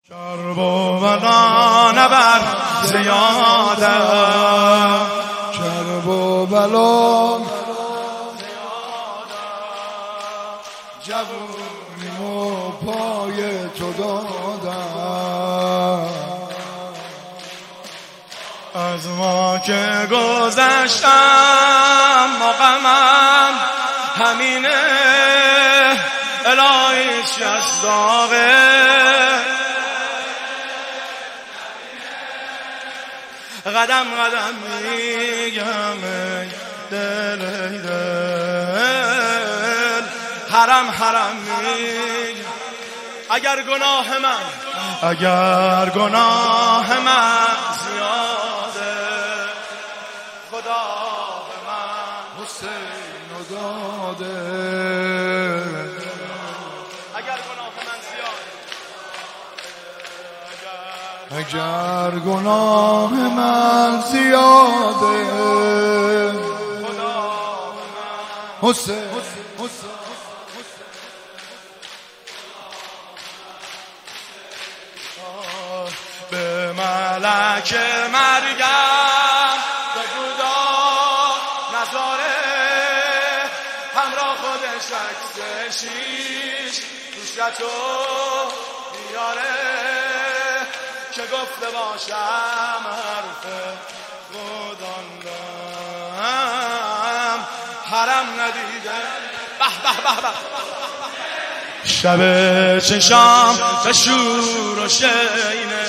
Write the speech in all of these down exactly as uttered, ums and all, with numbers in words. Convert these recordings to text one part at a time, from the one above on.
کرب و بلا نبر زیاده، کرب و بلا جوونیمو پای تو دادم. از ما که گذشتم مقامم همینه، الهیش از داغه قدم قدم میگم ای دل ای دل، حرم حرم میگم. اگر گناه من اگر گناه من زیاده، خدا به من حسین و داده. اگر گناه من زیاده، اگر گناه من زیاده، خدا به من حسین به ملک مرگم بگو داد نذاره، همراه خودش عکس شیش دوشتو بیاره، که گفته باشم حرف خوداندم حرم ندیده. به به به به شب چشام به شور و شینه،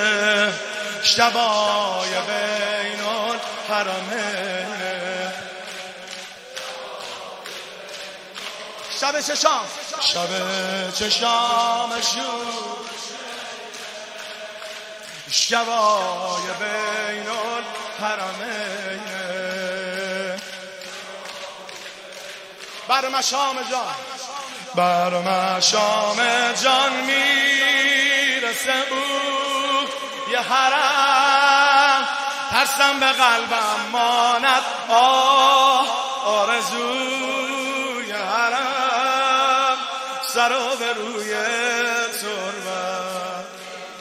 شبای بین الحرمینه. شب چشام شب چشام شور، شبای بین الحرمینه. بر مشام جان بر مشام جان میرسه بود یه حرم، ترسم به قلبم ماند آه آرزوی حرم، سر و به روی تربت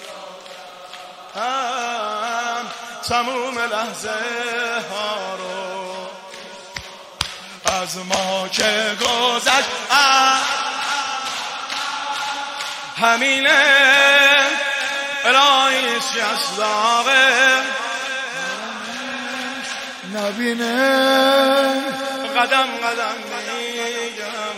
هم تموم لحظه ها رو از ما که گذشت همینه، الهیش از داغه نبینه. قدم قدم میگم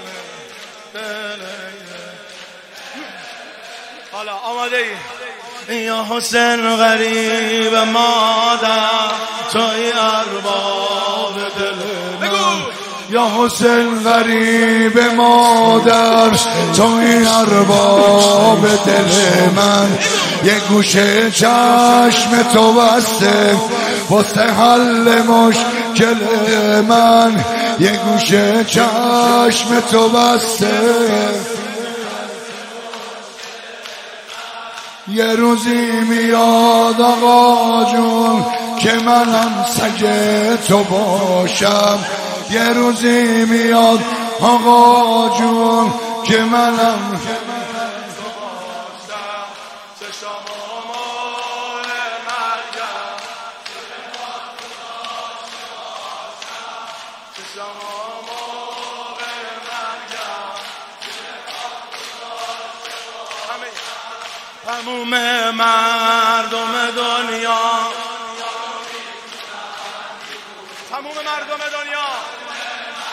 حالا آماده ای؟ یا حسین غریب مادر توی ارباب دل من، یا حسین غریب مادر توی ارباب دل من. یه گوشه چشم تو بسته واسه حل مشکل من، یه گوشه چشم تو بسته. یه روزی میاد آقا جون که منم سگ تو باشم، یه روزی میاد آقا جون که منم تموم مردم دنیا، تموم مردم دنیا